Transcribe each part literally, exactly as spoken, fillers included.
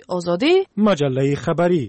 آزادی، مجله خبری.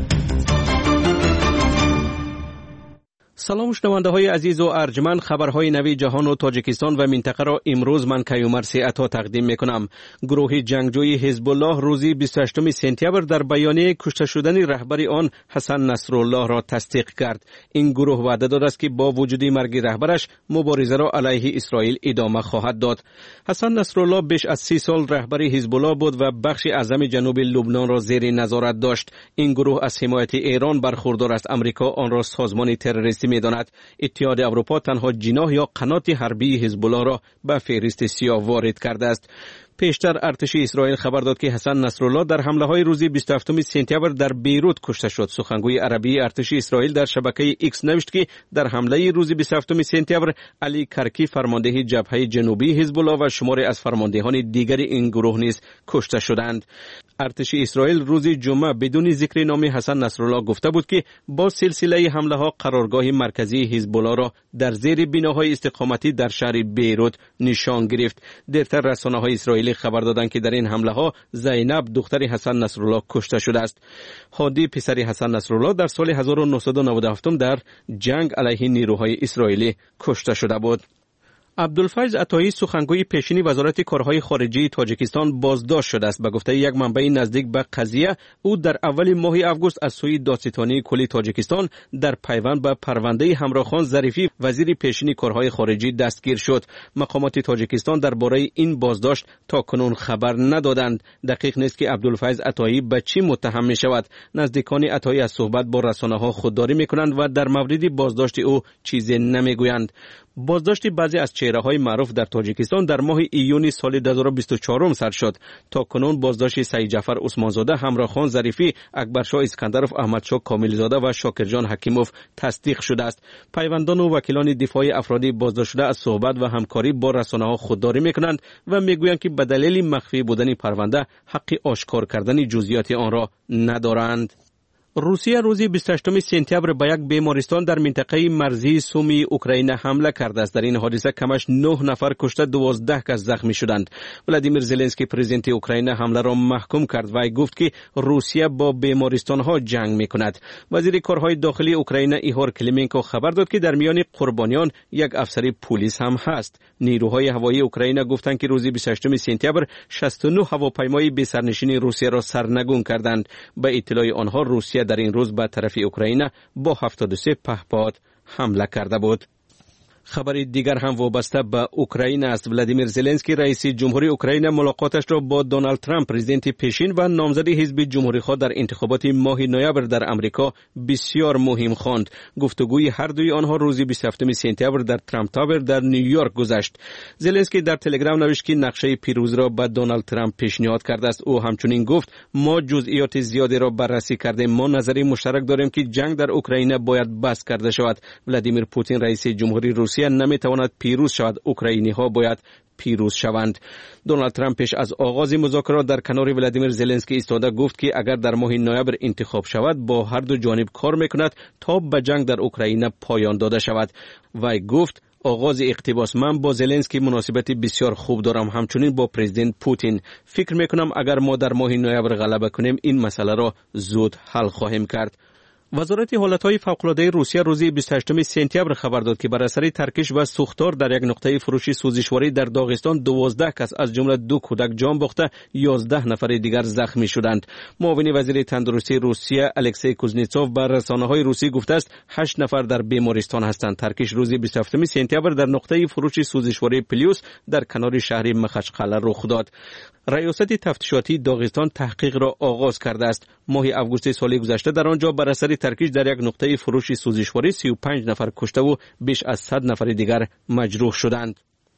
سلام شنونده های عزیز و ارجمند، خبرهای نوی جهان و تاجیکستان و منطقه را امروز من کیومرث عطا تقدیم میکنم. گروه جنگجوی حزب الله روزی بیست و هشتم سپتامبر در بیانیه کشته شدن رهبر آن حسن نصرالله را تصدیق کرد. این گروه وعده داد است که با وجود مرگ رهبرش مبارزه را علیه اسرائیل ادامه خواهد داد. حسن نصرالله بیش از سی سال رهبر حزب الله بود و بخش اعظم جنوب لبنان را زیر نظارت داشت. این گروه از حمایت ایران برخوردار است. امریکا آن را سازمان تروریستی می‌داند. اتحاد اروپا تنها جناح یا قنات حربی حزب الله را به فهرست سیاه وارد کرده است. پیشتر ارتش اسرائیل خبر داد که حسن نصرالله در حمله های روز بیست و هفتم سپتامبر در بیروت کشته شد. سخنگوی عربی ارتش اسرائیل در شبکه ایکس نوشت که در حمله روز بیست و هفتم سپتامبر علی کرکی فرمانده جبهه جنوبی حزب الله و شماری از فرماندهان دیگر این گروه نیز کشته شدند. ارتش اسرائیل روز جمعه بدون ذکر نام حسن نصرالله گفته بود که با سلسله حمله ها قرارگاه مرکزی حزب الله را در زیر بناهای استقامتی در شهر بیروت نشان گرفت. دیرتر رسانه‌های اسرائیلی خبر دادند که در این حمله ها زینب دختر حسن نصرالله کشته شده است. هادی پسر حسن نصرالله در سال هزار و نهصد و نود و هفت در جنگ علیه نیروهای اسرائیلی کشته شده بود. عبدالفیض عطایی سخنگوی پیشین وزارت کارهای خارجی تاجیکستان بازداشت شده است. به گفته یک منبع نزدیک به قضیه، او در اول ماه آگوست از سوی دادستانی کلی تاجیکستان در پیوند به پرونده همراهخان ظریفی وزیر پیشین کارهای خارجی دستگیر شد. مقامات تاجیکستان درباره این بازداشت تا کنون خبر ندادند. دقیق نیست که عبدالفیض عطایی به چی متهم می شود. نزدیکان عطایی از صحبت با رسانه‌ها خودداری می کنند و در مورد بازداشت او چیزی نمی گویند. بازداشت بعضی از چهره‌های معروف در تاجیکستان در ماه ایون سال دو هزار و بیست و چهار سر شد. تا کنون بازداشت سعید جعفر عثمانزاده، همراهخان ظریفی، اکبرشاه اسکندرов، احمدشاه کاملزاده و شاکرجان حکیموف تصدیق شده است. پیوندان و وکیلان دفاعی افرادی بازداشت شده از صحبت و همکاری با رسانه‌ها خودداری می‌کنند و می‌گویند که به دلیل مخفی بودن پرونده حق آشکار کردن جزئیات آن را ندارند. روسیه روز بیست و هشتم سپتامبر به یک بیمارستان در منطقه مرزی سومی اوکراین حمله کرده است. در این حادثه کمش نه نفر کشته، دوازده کس زخمی شدند. ولادیمیر زلنسکی پرزیدنت اوکراین حمله را محکوم کرد و گفت که روسیه با بیمارستان ها جنگ میکند. وزیر کارهای داخلی اوکراین ایهور کلیمنکو خبر داد که در میان قربانیان یک افسر پلیس هم هست. نیروهای هوایی اوکراین گفتند که روز بیست و هشتم سپتامبر شصت و نه هواپیمای بی سرنشین روسیه را سرنگون کردند. به اطلاع آنها روسیه در این روز به طرف اوکراین با هفتاد و سه پهپاد حمله کرده بود. خبر دیگر هم وابسته به اوکراین است. ولادیمیر زلنسکی رئیس جمهوری اوکراین ملاقاتش را با دونالد ترامپ پرزیدنت پیشین و نامزد حزب جمهوری‌خواه در انتخابات ماه نوامبر در امریکا بسیار مهم خواند. گفتگوی هر دوی آنها روز بیست و هفتم سپتامبر در ترامپ تاور در نیویورک گذشت. زلنسکی در تلگرام نوشت که نقشه پیروزی را به دونالد ترامپ پیشنهاد کرده است. او همچنین گفت ما جزئیات زیادی را بررسی کردیم. ما نظری مشترک داریم که جنگ در اوکراین باید بس کرده شود. ولادیمیر پوتین رئیس جمهوری روسیه نمیتواند پیروز شود. اوکراینی ها باید پیروز شوند. دونالد ترامپ پیش از آغاز مذاکرات در کنار ولادیمیر زلنسکی ایستاده گفت که اگر در ماه نوامبر انتخاب شود با هر دو جانب کار میکند تا به جنگ در اوکراین پایان داده شود. و گفت آغاز اقتباس: من با زلنسکی مناسبتی بسیار خوب دارم، همچنین با پرزیدنت پوتین. فکر میکنم اگر ما در ماه نوامبر غلبه کنیم این مسئله را زود حل خواهیم کرد. وزارت حالتهای فوق‌العاده روسیه روز بیست و هشتم سپتامبر خبر داد که بر اثر ترکش و سوختار در یک نقطه فروش سوزشواری در داغستان دوازده کس از جمله دو کودک جان باخته، یازده نفر دیگر زخمی شدند. معاون وزیر تندرستی روسیه الکسی کوزنتسوف بر رسانه‌های روسی گفته است هشت نفر در بیمارستان هستند. ترکش روز بیست و هفتم سپتامبر در نقطه فروش سوزشواری پلیوس در کنار شهر مخچقله رخ داد. ریاست تفتیشاتی داغستان تحقیق را آغاز کرده است. ماه آگوست سال گذشته در آنجا بر اثر ترکش در یک نقطه فروش سوزشواری سی و پنج نفر کشته و بیش از صد نفر دیگر مجروح شدند.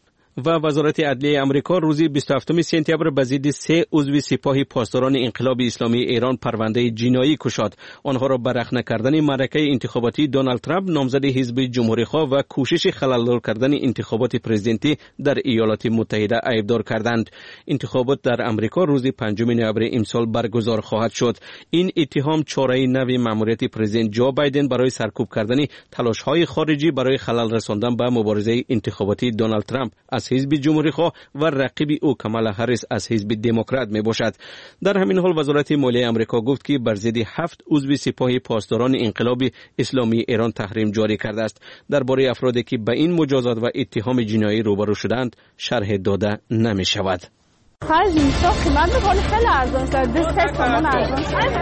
و وزارت عدلیه امریکا روز بیست و هفتم سپتامبر به ضد سه عضو سپاه پاسداران انقلاب اسلامی ایران پرونده جنایی گشاد. آنها را به رخنه کردن معرکه انتخاباتی دونالد ترامپ نامزد حزب جمهوری‌خواه و کوشش خلل‌دار کردن انتخابات پرزیدنتی در ایالات متحده ایبدار کردند. انتخابات در امریکا روز پنجم نوامبر امسال برگزار خواهد شد. این اتهام چاره نوی مأموریت پرزیدنت جو بایدن برای سرکوب کردن تلاش‌های خارجی برای خلل رساندن به مبارزه انتخاباتی دونالد ترامپ از از حزب جمهوری‌خواه و رقیب او کامالا هریس از حزب دموکرات می باشد. در همین حال وزارت مالیه آمریکا گفت که بر ضد هفت عضو سپاه پاسداران انقلاب اسلامی ایران تحریم جاری کرده است. درباره افرادی که به این مجازات و اتهام جنایی روبرو شدند شرح داده نمی شود. خرج نیستا قیمت میکنه خیلی ارزان شد. دست تومان ارزان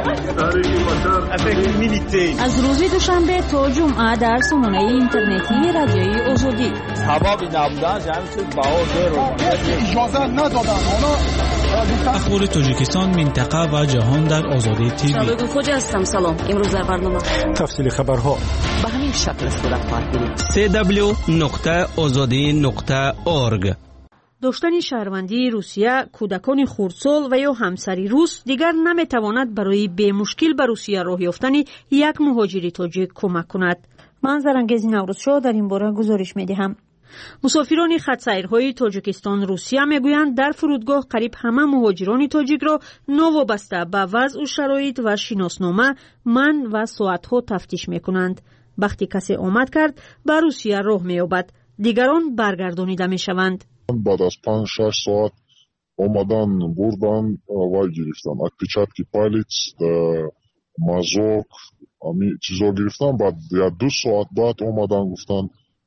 از روز دوشنبه تا جمعه در سامانه اینترنتی رادیوی آزادی ثوابی نبودن جمعی شد بها رو اجازه ندادن. اخبار تاجیکستان، منطقه و جهان در آزادی تیوی. شبکه خوجا هستم. سلام. امروز در برنامه تفصیل خبرها به همین شکل صورت خواهد گرفت. سی دبلیو نقطه آزادی نقطه اورگ. داشتن شهروندی روسیه کودکان خردسال و یا همسری روس دیگر نمیتواند برای به مشکل به روسیه راه یافتن یک مهاجر تاجیک کمک کند. من زرنگزی نوروزشاه در این باره گزارش میدهم. مسافران خط‌سیرهای تاجیکستان روسیه میگویند در فرودگاه قریب همه مهاجران تاجیک را نوابسته به وضع و شرایط و شناسنامه من و ساعتها تفتیش میکنند. وقتی کسی آمد کرد به روسیه راه مییابد، دیگران برگردانیده میشوند. بعد از پنج شش ساعت آمدن بردن و گرفتن отпечатки палец مازوک امی چیزا گرفتن. بعد یا دو ساعت بعد آمدن گفتن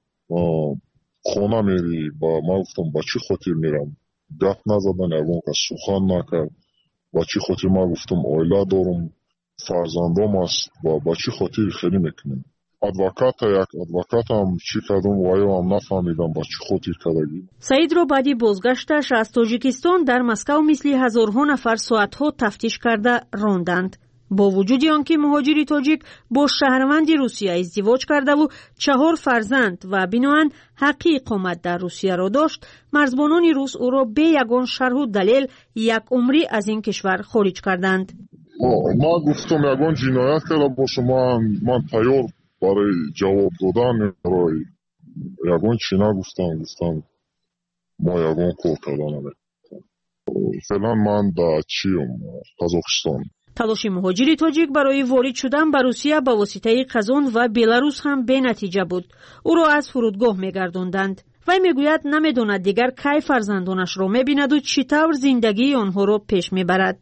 خانه میری. با ما گفتم با چی خاطر میرم؟ گپ نزدن، یگان که سخن نکرد. با چی خاطر؟ ما گفتم عائله دارم، فرزندام است. با با چی خاطر خیلی میکنیم. ادوکات یک ادوکات هم چی کردم و هم نفهمیدم با چی خاطر کردگی. سعید را بعدی بازگشتش از تاجیکستان در مسکو مثل هزارها نفر ساعتها تفتیش کرده راندند. با وجود آنکه مهاجر تاجیک با شهروند روسیه ازدواج کرده و چهار فرزند و بناهن حق اقامت در روسیه را داشت، مرزبانان روس او را به یگان شرح و دلیل یک عمری از این کشور خارج کردند. ما گفتم یگان جنایت کرده باشه، من من تیار برای جواب دادن برای یگان چی نگفتم. گفتم ما یگان کار کردن. فعلا من در چیم قزاقستان. تلاش مهاجر تاجیک برای وارد شدن به روسیه به واسطه قزاق و بلاروس هم به نتیجه بود. او را از فرودگاه میگرداندند. وی میگوید نمیداند دیگر کی فرزندانش را میبیند و چطور زندگی آنها را پیش میبرد.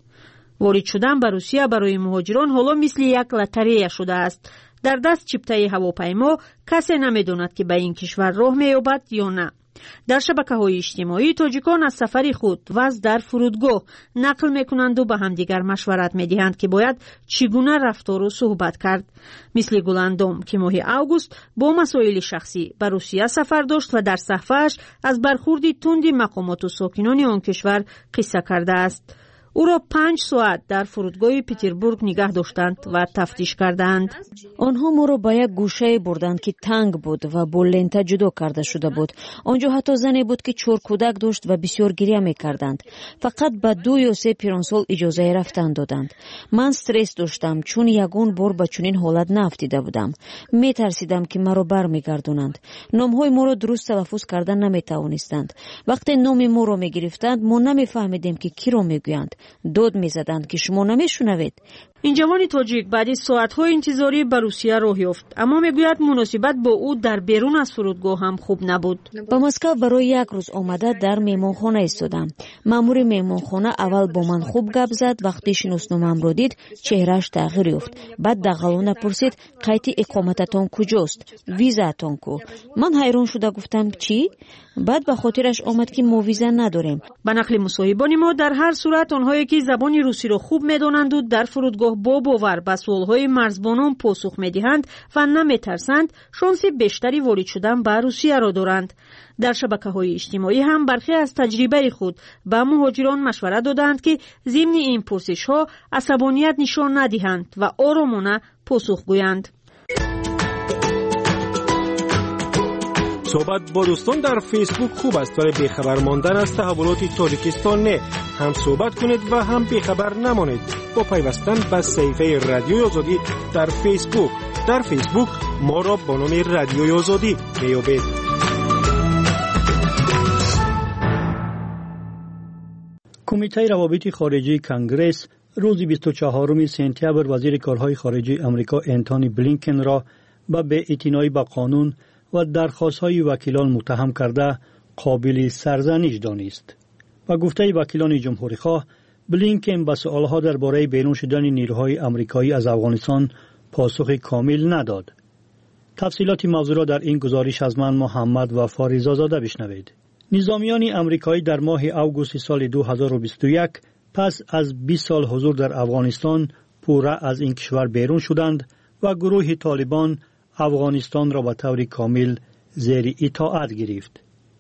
وارد شدن به روسیه برای مهاجران حالا مثل یک لاتاری شده است. در دست چیپته هواپیما کسی نمیداند که به این کشور راه مییابد یا نه. در شبکه‌های اجتماعی تاجیکان از سفر خود و از در فرودگاه نقل میکنند و به همدیگر مشورت میدهند که باید چگونه رفتار و صحبت کرد. مثل گلندام که ماه اوگوست با مسائل شخصی به روسیه سفر داشت و در صحفه‌اش از برخورد تند مقامات و ساکنان آن کشور قصه کرده است. او را پنج ساعت در فرودگاه پتربورگ نگه داشتند و تفتیش کردند. آنها ما را به یک گوشه بردند که تنگ بود و با لنت جدا کرده شده بود. آنجا حتی زنی بود که چهار کودک داشت و بسیار گریه می‌کردند. فقط به دو یا سه پیرانسال اجازه رفتن دادند. من استرس داشتم چون یگان بار به چنین حالت نافتیده بودم. می‌ترسیدم که مرا برمیگردونند. نام‌های ما را درست تلفظ کردن نمی‌توانستند. وقتی نام ما را می‌گرفتند ما نمی‌فهمیدیم که کی را می‌گویند. داد می‌زدند که شما نمی‌شنوید. این جوان تاجیک بعد از ساعت‌های انتظاری به روسیه راه یافت، اما میگوید مناسبت با او در بیرون از فرودگاه هم خوب نبود. به مسکو برای یک روز آمده در مهمانخانه ایستادم. مأمور مهمانخانه اول با من خوب گپ زد. وقتی شناسنامه‌ام را دید چهرهش تغییر یافت. بعد دغلانه پرسید قید اقامتتان کجاست؟ ویزاتون کو؟ من حیران شده گفتم چی؟ بعد به خاطرش آمد که ما ویزا نداریم. به نقل مصاحبان ما در هر صورت آنهایی که زبان روسی را خوب می‌دانند و در فرودگاه با باور به سوال‌های مرزبانان پاسخ می‌دهند و نمی‌ترسند، شانس بیشتری وارد شدن به روسیه را دارند. در شبکه‌های اجتماعی هم برخی از تجربه خود به مهاجران مشورت دادند که ضمن این پرسش‌ها عصبانیت نشان ندهند و آرامانه پاسخ گویند. صحبت با دوستان در فیسبوک خوب است ولی بیخبر ماندن از تحولات تاجیکستان نه. هم صحبت کنید و هم بیخبر نمانید با پیوستن به صفحه رادیوی آزادی در فیسبوک. در فیسبوک ما را با نام رادیوی آزادی میابید. کمیته روابط خارجی کنگره روز بیست و چهارم سپتامبر وزیر کارهای خارجه آمریکا انتونی بلینکن را به بی‌اعتنایی به قانون و درخواست‌های وکیلان متهم کرده قابل سرزنش دانست. و گفته وکیلان جمهوری خواه بلینکن به سؤالها درباره بیرون شدن نیروهای آمریکایی از افغانستان پاسخ کامل نداد. تفصیلات موضوع را در این گزارش از من محمد وفا رضازاده بشنوید. نظامیان آمریکایی در ماه اوگوست سال دو هزار و بیست و یک پس از بیست سال حضور در افغانستان پورا از این کشور بیرون شدند و گروه طالبان افغانستان را به طور کامل زیر اطاعت گرفت.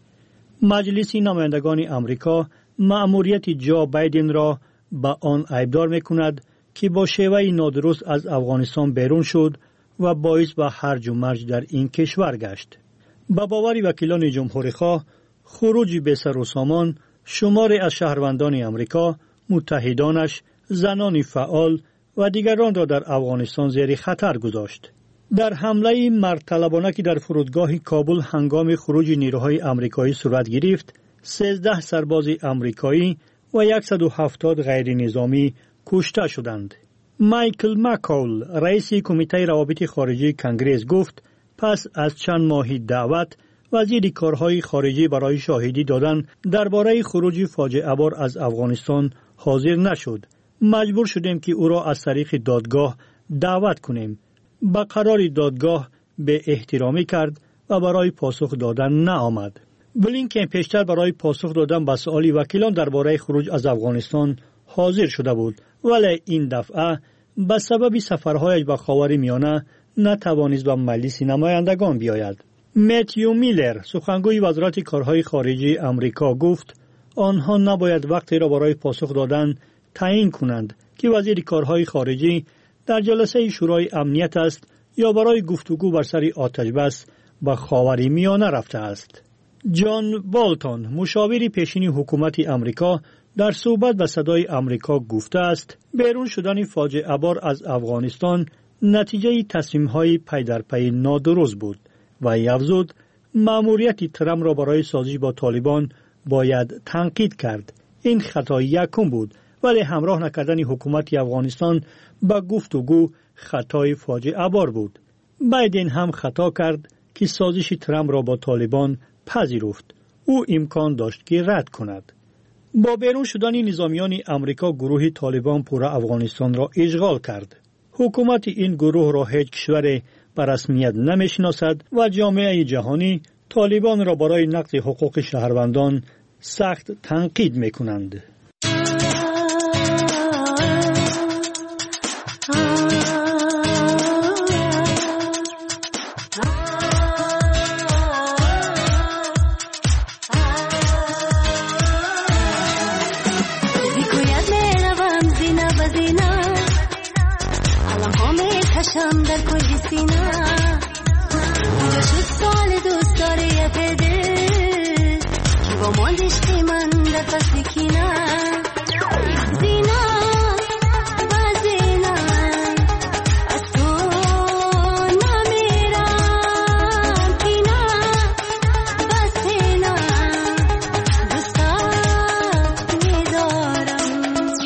مجلس نمایندگان آمریکا مأموریت جو بایدن را به آن عیبدار می‌کند که با شیوه نادرست از افغانستان بیرون شد و باعث به هرج و مرج در این کشور گشت. به باور وکیلان جمهوری خواه خروج بی سر و سامان شمار از شهروندان آمریکا، متحدانش، زنان فعال و دیگران را در افغانستان زیر خطر گذاشت. در حمله مرد که در فرودگاه کابل هنگام خروج نیروهای آمریکایی صورت گرفت، سیزده سرباز آمریکایی و صد و هفتاد غیر نظامی کشته شدند. مایکل مکول، رئیس کمیته روابط خارجی کنگره گفت پس از چند ماه دعوت وزیر کارهای خارجی برای شاهدی دادن درباره خروج فاجعه بار از افغانستان حاضر نشد. مجبور شدیم که او را از طریق دادگاه دعوت کنیم. با قرار دادگاه به احترامی کرد و برای پاسخ دادن نآمد. بلینکن پیشتر برای پاسخ دادن به سؤال وکیلان درباره خروج از افغانستان حاضر شده بود، ولی این دفعه به سبب سفرهایش به خاورمیانه نتوانست به مجلس نمایندگان بیاید. متیو میلر، سخنگوی وزارت کارهای خارجی آمریکا گفت آنها نباید وقتی را برای پاسخ دادن تعیین کنند که وزیر کارهای خارجی در جلسه شورای امنیت است یا برای گفتگو بر سر آتش بس به خاورمیانه رفته است. جان بالتون، مشاور پیشین حکومت آمریکا، در صحبت به صدای آمریکا گفته است بیرون شدن فاجعه بار از افغانستان نتیجه تصمیم‌های پی در پی نادرست بود و افزود مأموریت ترامپ را برای سازش با طالبان باید تنقید کرد. این خطای یکم بود، ولی همراه نکردن حکومت افغانستان با گفتگو خطای فاجعه بار بود. بایدن هم خطا کرد که سازش ترامپ را با طالبان پذیرفت. او امکان داشت که رد کند. با بیرون شدن نظامیان آمریکا گروه طالبان پورا افغانستان را اشغال کرد. حکومت این گروه را هیچ کشور به رسمیت نمیشناسد و جامعه جهانی طالبان را برای نقض حقوق شهروندان سخت تنقید میکنند. شم در کل سینا اونجا شد سال دوست داره یه پده که با ماندشتی من در فصل کینا زینا و زینا از تو نمیرم کینا و سینا دوستات میدارم.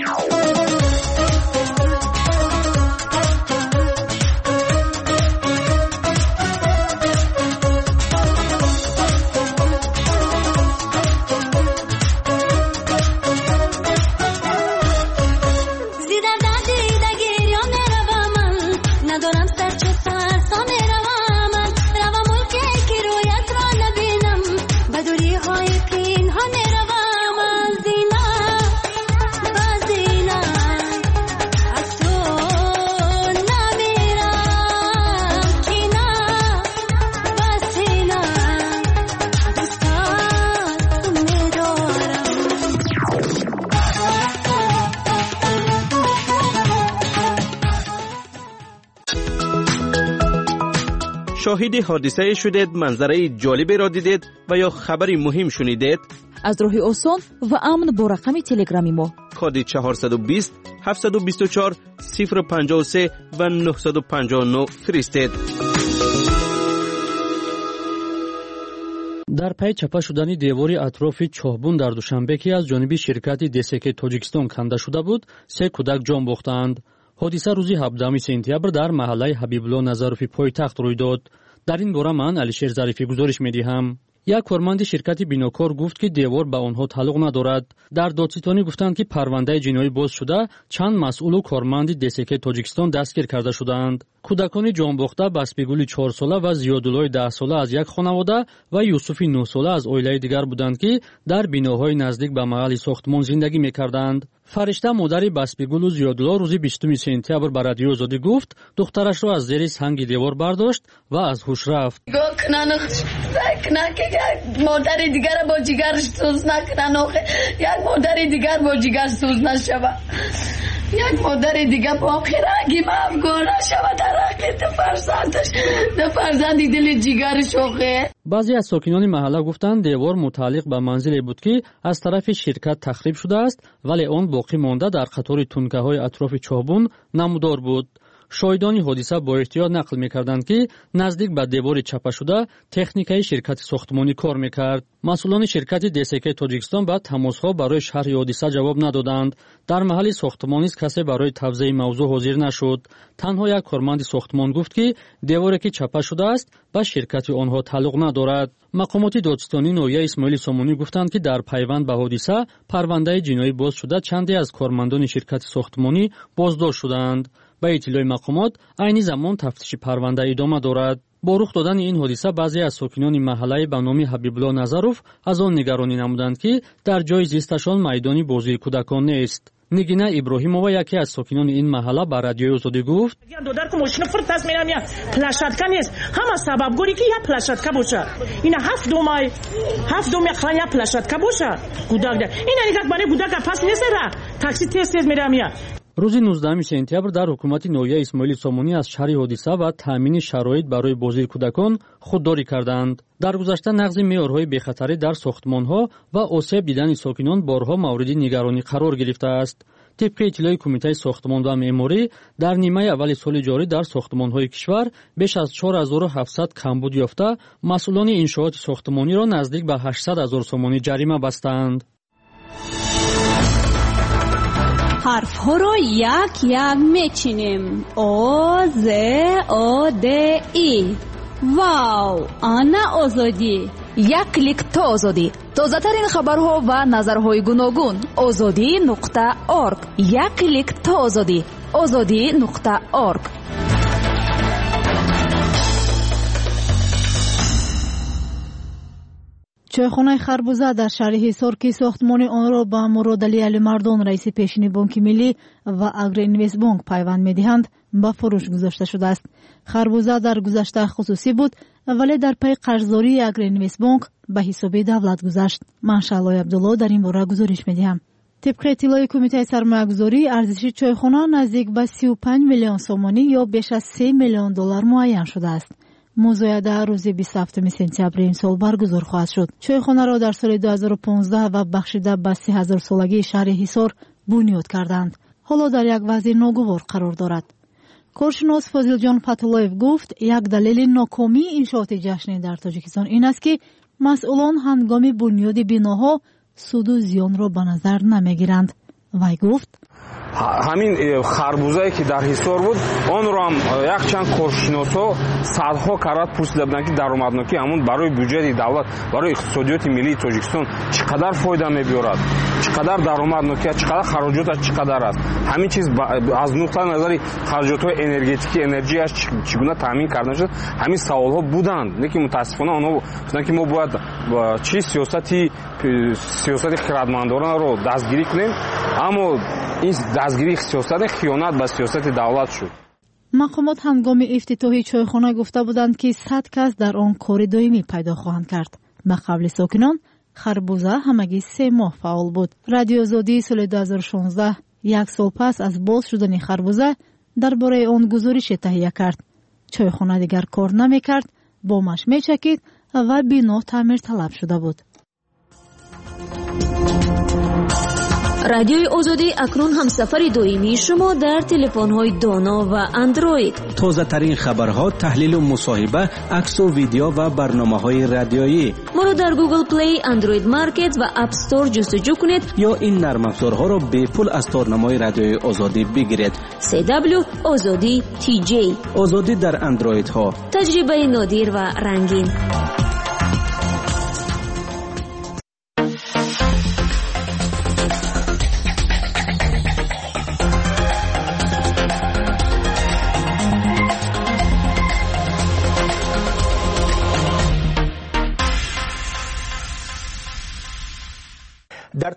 شاهد حادثه شدید، منظره جالبی را دیدید و یا خبری مهم شنیدید؟ از راه آسان و امن با رقم تلگرامی ما کد چهارصد و بیست هفتصد و بیست و چهار صفر پنجاه و سه و نهصد و پنجاه و نه فرستید. در پی چپه شدن دیواری اطراف چوبون در دوشنبه که از جانب شرکت دسک تاجیکستان کنده شده بود، سه کودک جان باختند. حادثه روز هفدهم سپتامبر در محله حبیب الله نظروی پایتخت روی داد. در این باره من علیشیر ظریفی گزارش می‌دهم. یک کارمند شرکت بیناکار گفت که دیوار به آنها تعلق ندارد. در دادستانی گفتند که پرونده جنایی باز شده، چند مسئول و کارمند دسک تاجیکستان دستگیر کرده شدند. کودکان جانباخته بسپیگولی چهار ساله و زیادالله ده ساله از یک خانواده و یوسف نه ساله از عائله دیگر بودند که در بیناهای نزدیک به محل ساختمان زندگی می‌کردند. فرشته مادری بسپیگول و زیادالله روز بیستم سپتامبر به رادیو آزادی گفت دخترش را از زیر سنگ دیوار برداشت و از هوش رفت. مادر دیگر با جیگرش سوز نکنن، یک مادر دیگر با جیگر سوز نشود، یک مادر دیگر با خیرگی مفگور نشود در حقیقت فرزندش، در فرزندی دل جیگرش آخه. بعضی از ساکنان محله گفتند دیوار متعلق به منزلی بود که از طرف شرکت تخریب شده است، ولی آن باقی مانده در قطار تونکه های اطراف چابون نمودار بود. شاهدان حادثه با احتیاط نقل می‌کردند که نزدیک به دیوار چپه شده تکنیکای شرکت ساختمانی کار می‌کرد. مسئولان شرکت دسک تاجیکستان با تماس‌ها برای شرح حادثه جواب ندادند. در محل ساختمان نیز کسی برای توضیح موضوع حاضر نشد. تنها یک کارمند ساختمان گفت که دیواری که چپه شده است با شرکت آنها تعلق ندارد. مقامات دادستانی نویه اسماعیل سامونی گفتند که در پیوند به حادثه پرونده جنایی باز شده، چندی از کارمندان شرکت ساختمانی بازداشت شدند. به اطلاع مقامات عین زمان تفتیش پرونده ادامه دارد. با رخ دادن این حادثه بعضی از ساکنان محله به نام حبیب الله نظروف از آن نگرانی نمودند که در جای زیستشان میدانی بازی کودکان نیست. نگینه ابراهیمова یکی از ساکنان این محله به رادیو آزادی گفت دودار که ماشین فرت است میرم یا پلاشتکا نیست، همه سبب گوری که یا پلاشتکا باشه، اینا هفت دو مای هفت دو میخوان یا پلاشتکا باشه کودک ده، اینا نگاه برای کودک پس نیست را تاکسی تست تست میرم یا. روز نوزدهم سپتامبر در حکومت نویه اسماعیل سامونی از شرح حادثه و تامین شرایط برای بازدید کودکان خودداری کردند. در گذشته نقض معیارهای بی‌خطری در ساختمان‌ها و آسیب دیدن ساکنان بارها مورد نگرانی قرار گرفته است. طبق اطلاع کمیته ساختمان و معماری در نیمه اول سال جاری در ساختمان‌های کشور بیش از چهار هزار و هفتصد کمبود یافته، مسئولان انشاءات ساختمانی را نزدیک به هشتصد هزار سومانی جریمه بستند. حرف ها رو یک یک میچینیم. او ز او د ای. واو، آنا آزادی. یک کلیک تا آزادی. تازه ترین خبرها و نظرهای گوناگون. آزادی نقطه ارگ. یک کلیک تا آزادی. آزادی نقطه ارگ. چایخانه خربوزه در شهر حصار که ساختمان آن را با مراد علی علی مردان رئیس پیشین بانک ملی و اگری اینوست بانک پیوند می‌دهند به فروش گذاشته شده است. خربوزه در گذشته خصوصی بود ولی در پی قرضداری اگری اینوست بانک به حساب دولت گذشت. منشالله عبدالله در این باره گزارش می‌دهم. طبق اطلاع کمیته سرمایه‌گذاری ارزش چایخانه نزدیک به سی و پنج میلیون سومانی یا بیش از سه میلیون دلار معین شده است. مزایده روز بیست و هفتم سپتامبر این سال برگزار خواهد شد. چایخانه را در سال دو هزار و پانزده و بخشیده به سه هزار سالگی شهر حصار بنیاد کردند. حالا در یک وضع ناگوار قرار دارد. کارشناس فاضل جان فتولایف گفت یک دلیل ناکامی انشاءات جشنی در تاجیکستان این است که مسئولان هنگام بنیاد بناها سود و زیان را به نظر نمیگیرند. وی گفت همین خربوزه‌ای که در حصار بود آن رو هم یک چند کارشناسا صدها کرات پرسیده بودند که درآمدناکی همون برای بودجه دولت برای اقتصادیات ملی تاجیکستان چقدر فایده می‌برد، چقدر درآمدناکی، چقدر خراجاتش چقدر است. همین چیز از نقطه نظر خراجات‌های انرژتیکی انرژیش چگونه تامین کردن شد، همین سوال‌ها بودند. لیکن متأسفانه آنها گفتند که ما باید چی سیاستی سیاست خردمندانه رو دستگیری کنیم، اما این دستگیری سیاست خیانت به سیاست دولت شد. مقامات هنگام افتتاحی چایخانه گفته بودند که صد کس در آن کار دائمی پیدا خواهند کرد. به قول ساکنان خربوزه همگی سه ماه فعال بود. رادیو آزادی سال دو هزار و شانزده یک سال پس از باز شدن خربوزه درباره آن گزارش تهیه کرد. چایخانه دیگر کار نمی‌کرد، بامش می‌چکید و بنا تعمیر طلب شده بود. رادیوی آزادی اکنون هم سفر دائمی شما در تلفن‌های دانا و اندروید. تازه ترین خبرها، تحلیل و مصاحبه، عکس و ویدیو و برنامه‌های رادیویی. ما رو در گوگل پلی، اندروید مارکت و اپ استور جستجو کنید یا این نرم افزارها را به پول از تارنمای رادیوی آزادی بگیرید. سی دبلیو آزادی تی جی. آزادی در اندروید ها. تجربه نادر و رنگین.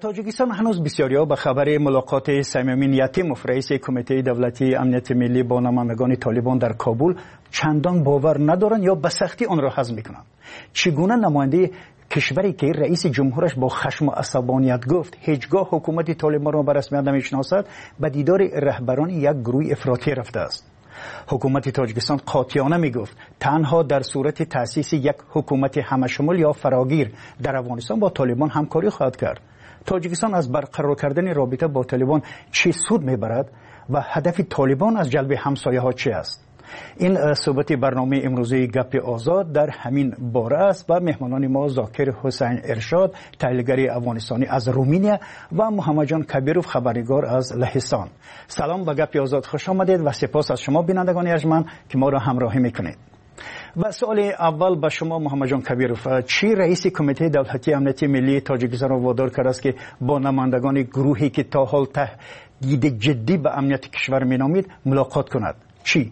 تاجیکستان هنوز بسیاری‌ها به خبر ملاقات صمیم یتیموف رئیس کمیته دولتی امنیت ملی با نمایندگان طالبان در کابل چندان باور ندارند یا به سختی آن را هضم می‌کنند. چگونه نماینده کشوری که رئیس جمهورش با خشم و عصبانیت گفت هیچگاه حکومت طالبان را به رسمیت نمی‌شناسد به دیدار رهبران یک گروه افراطی رفته است؟ حکومت تاجیکستان قاطعانه میگفت تنها در صورت تأسیس یک حکومت همشمول یا فراگیر در افغانستان با طالبان همکاری خواهد کرد. تاجیکستان از برقرار کردن رابطه با طالبان چه سود میبرد و هدف طالبان از جلب همسایه ها چه است؟ این صحبت برنامه امروزی گپ آزاد در همین باره است و مهمانان ما ذاکر حسین ارشاد تحلیلگر افغانستانی از رومینیا و محمد جان کبیروف خبرنگار از لهستان. سلام به گپ آزاد، خوش آمدید و سپاس از شما بینندگان ارجمند که ما را همراهی میکنید. و سوال اول به شما محمد جان کبیروف، چی رئیس کمیته دولتی امنیت ملی تاجیکستان را وادار کرده است که با نمایندگان گروهی که تا حال تهدید جدی به امنیت کشور مینامید ملاقات کند؟ چی؟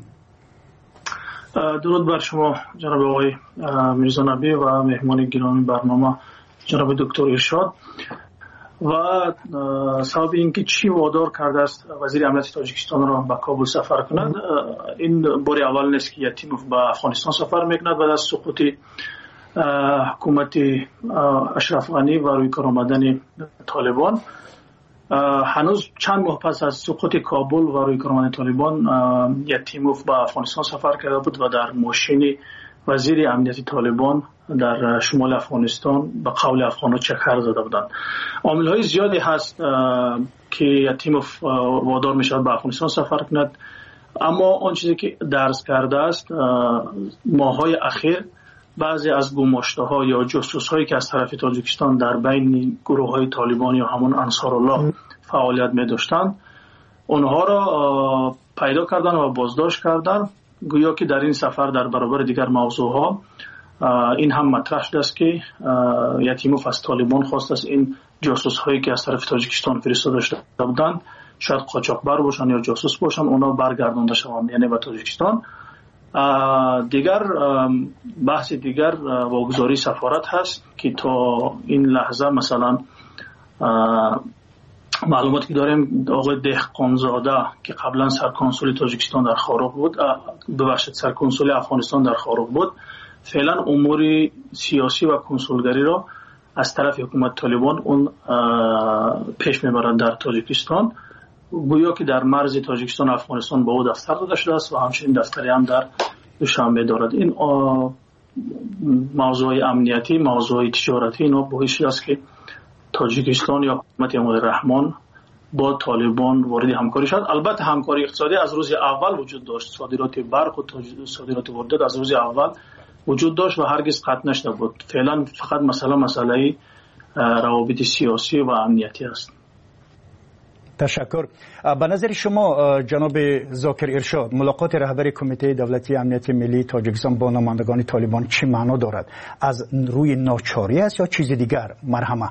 درود بر شما جناب آقای میرزا نبی و مهمان گرامی برنامه جناب دکتر ارشاد. و سبب اینکه چی وادار کرده است وزیر امنیت تاجیکستان را به کابل سفر کند، این بار اول نیست که یتیموف به افغانستان سفر میکند بعد از سقوط حکومت اشرف غنی و روی کار آمدن طالبان. هنوز چند ماه پس از سقوط کابل و روی کار آمدن طالبان یتیموف به افغانستان سفر کرده بود و در ماشین وزیر امنیت طالبان در شمال افغانستان به قول افغان‌ها چکر زده بودند. عامل‌های زیادی هست که یتیموف وادار می‌شود به افغانستان سفر کند، اما آن چیزی که درس کرده است ماه‌های اخیر بعضی از گماشته‌ها یا جاسوس‌هایی که از طرف تاجیکستان در بین گروه‌های طالبان یا همون انصارالله فعالیت می‌داشتند اونها را پیدا کردن و بازداشت کردن، گویا که در این سفر در برابر دیگر موضوعها این هم مطرح شده است که یتیموف از طالبان خواست است این جاسوس هایی که از طرف تاجیکستان فرستاده شده بودند، شاید قاچاقبر باشند یا جاسوس باشند، اونا برگردانده شوند یعنی به تاجیکستان. دیگر بحث دیگر واگذاری سفارت هست که تا این لحظه مثلا معلوماتی که داریم آقای دهقانزاده که قبلا سرکنسول تاجیکستان در خاروق بود، ببخشید سرکنسول افغانستان در خاروق بود، فعلا امور سیاسی و کنسولگری را از طرف حکومت طالبان اون پیش میبرند در تاجیکستان، گویا که در مرز تاجیکستان و افغانستان با او دفتر داده شده است و همچنین دفتری هم در دوشنبه دارد. این موضوع امنیتی، موضوع تجارتی اینا باعث شده است که تاجیکستان یا حکومت امام رحمان با طالبان وارد همکاری شد. البته همکاری اقتصادی از روز اول وجود داشت، صادرات برق و صادرات واردات از روز اول وجود داشت و هرگز قطع نشده بود. فعلا فقط مسئله مسئله روابط سیاسی و امنیتی است. تشکر. به نظر شما جناب ذاکر ارشاد، ملاقات رهبر کمیته دولتی امنیت ملی تاجیکستان با نمایندگان طالبان چی معنا دارد؟ از روی ناچاری است یا چیز دیگر؟ مرحمه.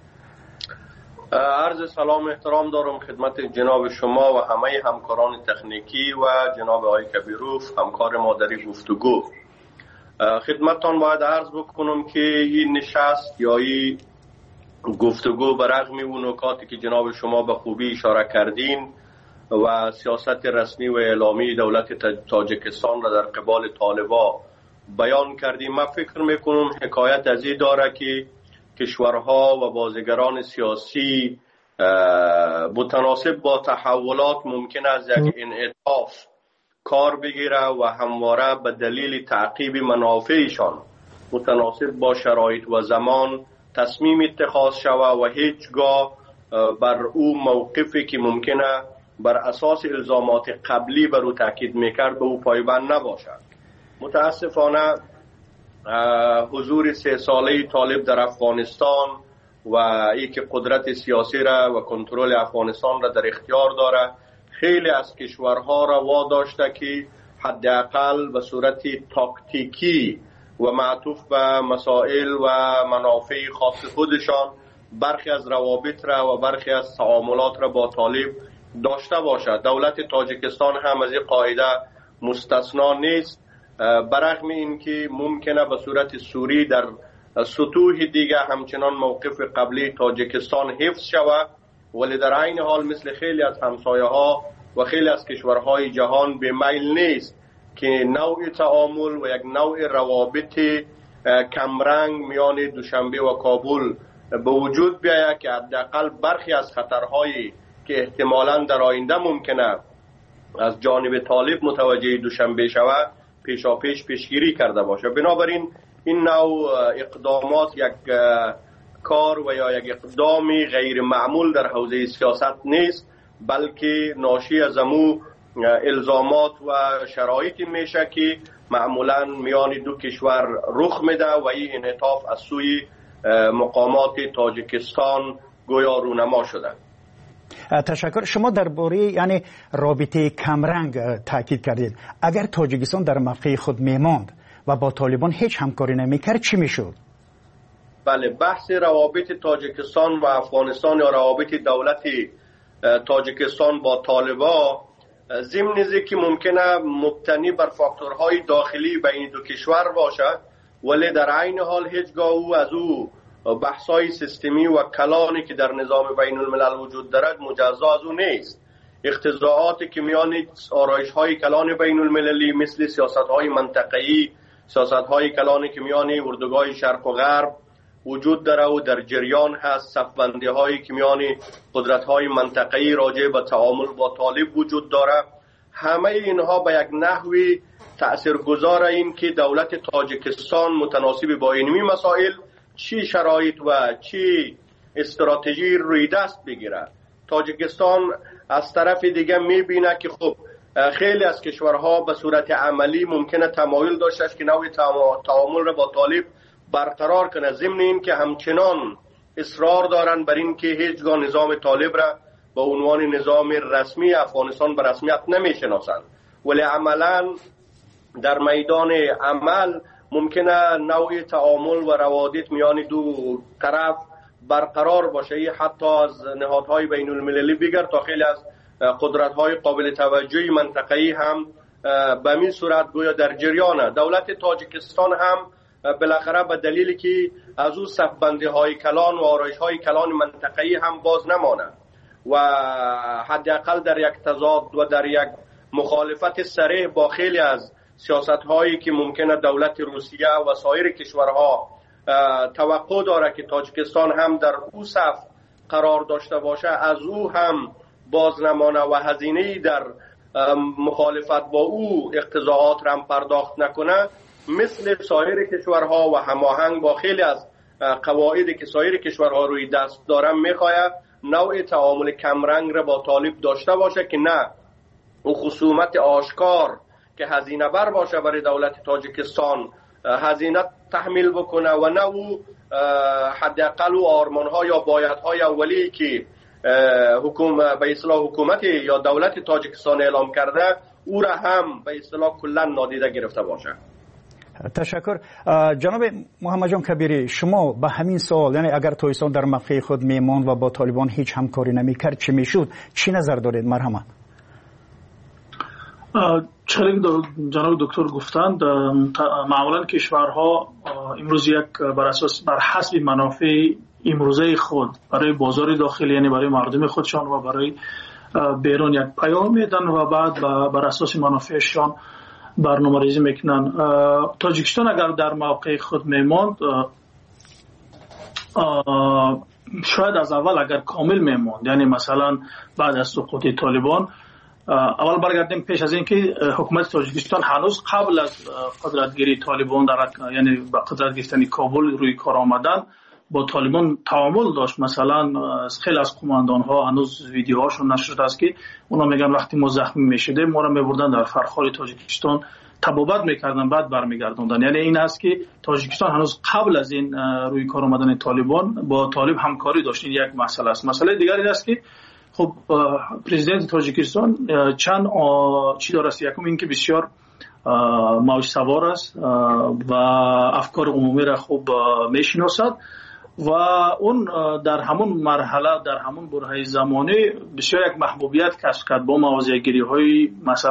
عرض سلام احترام دارم خدمت جناب شما و همه همکاران تکنیکی و جناب آقای کبیروف همکار ما در گفتگو. خدمتتان باید عرض بکنم که این نشست یا این گفتگو برغم اون نکاتی که جناب شما به خوبی اشاره کردین و سیاست رسمی و اعلامی دولت تاجیکستان را در قبال طالبا بیان کردیم، من فکر میکنم حکایت از این داره که کشورها و بازیگران سیاسی متناسب با تحولات ممکن است یک انعطاف کار بگیره و همواره به دلیل تعقیب منافعشان متناسب با شرایط و زمان تصمیم اتخاذ شود و هیچگاه بر او موقفی که ممکنه بر اساس الزامات قبلی بر او تاکید میکرد به او پایبند نباشد. متاسفانه حضور سه ساله طالب در افغانستان و ای که قدرت سیاسی را و کنترل افغانستان را در اختیار داره خیلی از کشورها را واداشته که حداقل به صورت تاکتیکی و معطوف به مسائل و منافع خاص خودشان برخی از روابط را و برخی از تعاملات را با طالب داشته باشد. دولت تاجیکستان هم از این قاعده مستثنا نیست، برغم این که ممکنه به صورت سوری در سطوح دیگه همچنان موقف قبلی تاجیکستان حفظ شود، ولی در عین حال مثل خیلی از همسایه ها و خیلی از کشورهای جهان به میل نیست که نوع تعامل و یک نوع روابط کمرنگ میان دوشنبه و کابل به وجود بیاید که حداقل برخی از خطرهایی که احتمالاً در آینده ممکنه از جانب طالب متوجه دوشنبه شود پیشا پیش پیشگیری کرده باشه. بنابراین این نوع اقدامات یک کار و یا یک اقدامی غیر معمول در حوزه سیاست نیست، بلکه ناشی از امو الزامات و شرایطی میشه که معمولا میان دو کشور رخ میده و این انعطاف از سوی مقامات تاجیکستان گویا رونما شده. تشکر. شما درباره یعنی رابطه کمرنگ تاکید کردید. اگر تاجیکستان در موقع خود میماند و با طالبان هیچ همکاری نمیکرد چی میشد؟ بله، بحث روابط تاجیکستان و افغانستان یا روابط دولت تاجیکستان با طالبان ضمن که ممکنه مبتنی بر فاکتورهای داخلی بین دو کشور باشد، ولی در عین حال هیچگاه او از او بحث‌های سیستمی و کلانی که در نظام بین الملل وجود دارد مجزا از او نیست. اختزاعاتی که میان آرایش‌های کلان بین المللی مثل سیاست‌های منطقه‌ای، سیاست‌های کلانی که میان اردوگاه شرق و غرب وجود داره و در جریان هست، صف‌بندی‌هایی که میان قدرت‌های منطقه‌ای راجع به تعامل با طالب وجود داره، همه اینها به یک نحوی تأثیرگذار این که دولت تاجیکستان متناسب با اینمی مسائل چی شرایط و چی استراتژی روی دست بگیره. تاجیکستان از طرف دیگه میبینه که خب خیلی از کشورها به صورت عملی ممکنه تمایل داشته که نوع تعامل را با طالب برقرار کنه، ضمن این که همچنان اصرار دارن بر این که هیچگاه نظام طالب را به عنوان نظام رسمی افغانستان به رسمیت نمیشناسند، ولی عملا در میدان عمل ممکنه نوع تعامل و روابط میان دو طرف برقرار باشه. حتی از نهادهای بین المللی بگیر تا خیلی از قدرت‌های قابل توجهی منطقه‌ای هم به این صورت گویا در جریانه. دولت تاجیکستان هم بالاخره به دلیلی که از او صف‌بندی‌های کلان و آرایش‌های کلان منطقه‌ای هم باز نمانه و حداقل در یک تضاد و در یک مخالفت صریح با خیلی از سیاست‌هایی که ممکنه دولت روسیه و سایر کشورها توقع داره که تاجیکستان هم در او صف قرار داشته باشه از او هم باز نمانه و هزینه‌ای در مخالفت با او اقتضاعات را هم پرداخت نکنه، مثل سایر کشورها و هماهنگ با خیلی از قواعدی که سایر کشورها روی دست دارن میخواهد نوع تعامل کمرنگ را با طالب داشته باشه که نه او خصومت آشکار که هزینه بر باشه برای دولت تاجیکستان هزینه تحمیل بکنه و نه او حداقل و آرمان‌ها یا بایدهای اولی که حکومت به اصطلاح حکومت یا دولت تاجیکستان اعلام کرده او را هم به اصطلاح کلا نادیده گرفته باشه. تشکر. جناب محمد جان کبیری، شما به همین سوال، یعنی اگر تاجیکستان در موقع خود میماند و با طالبان هیچ همکاری نمیکرد چی میشد، چی نظر دارید؟ مرحمت. چنین جناب دکتر گفتند معمولا کشورها امروز یک بر اساس بر حسب منافع امروزه خود برای بازار داخلی یعنی برای مردم خودشان و برای بیرون یک پیام میدن و بعد بر اساس منافعشان برنامه‌ریزی میکنن. تاجیکستان اگر در موقع خود میماند شاید از اول اگر کامل میماند، یعنی مثلا بعد از سقوط طالبان، اول برگردیم پیش از اینکه حکومت تاجیکستان هنوز قبل از قدرتگیری طالبان در یعنی با قدرت گرفتن کابل روی کار آمدن با طالبان تعامل داشت. مثلا خیلی از قماندان ها هنوز ویدیوهاشون نشر شده است که اونا میگن وقتی ما زخمی میشدیم ما را میبردن در فرخار تاجیکستان تبابت میکردن بعد برمیگردوندن. یعنی این است که تاجیکستان هنوز قبل از این روی کار آمدن طالبان با طالب همکاری داشت. این یک مسئله است. مسئله دیگری این است که خب پرزیدنت تاجیکستان چند چی داره است. یکم این که بسیار موج سوار است و افکار عمومی را خوب میشناسد و اون در همون مرحله در همون برهه زمانی بسیار یک محبوبیت کسب کرد با مواضع گیری های مثلا